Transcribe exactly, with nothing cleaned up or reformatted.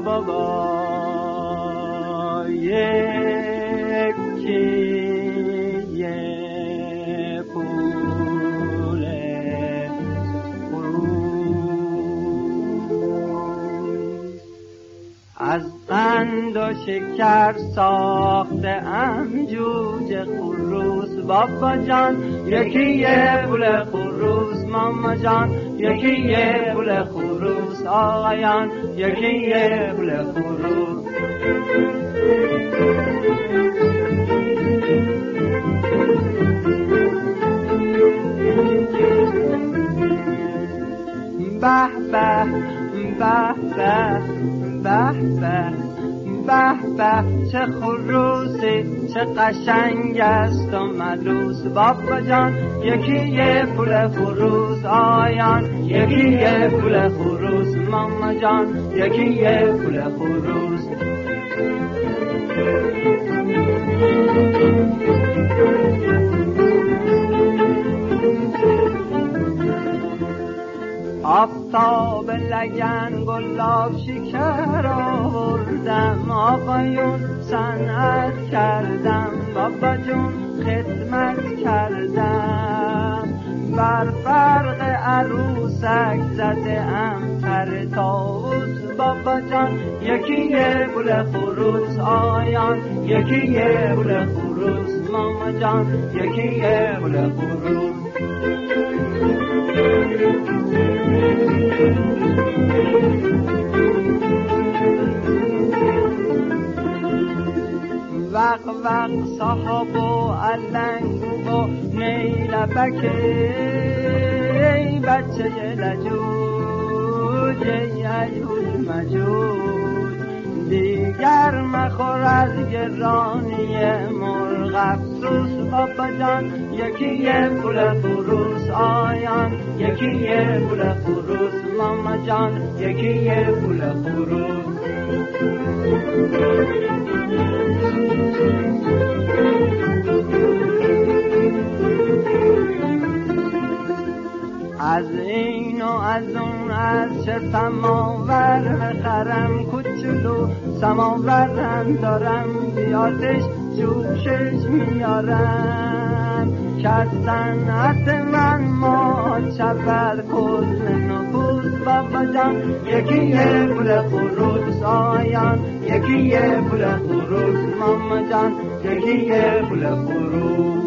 بابا یکی یه پول خروس از قند و شکر ساخته ام جوجه خروس بابا جان یکی یه پول خروس ماما جان یکی یه پول خروس آقایان یکی یه پول خروس به به به به به به به به چه خروسی چه قشنگ است و ملوس بابا جان یکی یه پول خروس آیان یکی یه پول خروس ماما جان یکی یه پول خروس آفتاب لگن گلاب شکر آوردم آقایون صنعت کردم بابا جون خدمت کردم بر فرق عروسک زده ام پر طاووس بابا جان یکی یه پول خروس آیان یکی یه پول خروس ماما جان یکی یه پول خروس وق وق صاحب و علنگ و نیلبک ای بچه لجوج ای ایوز مجوج دیگر مخور از گرانی مرغ افسوس بابا جان یکی یه پول خروس آیان یکی یه پول خروس ماما جان یکی یه پول خروس از این و از اون از چه سماور بخرم کوچولو سماورم دارم بیاتش جوشش میارم که از صنعت من ما شود کل نفوس بابا جان یکی یه پول خروس آیان یکی یه پول خروس ماما جان یکی یه پول خروس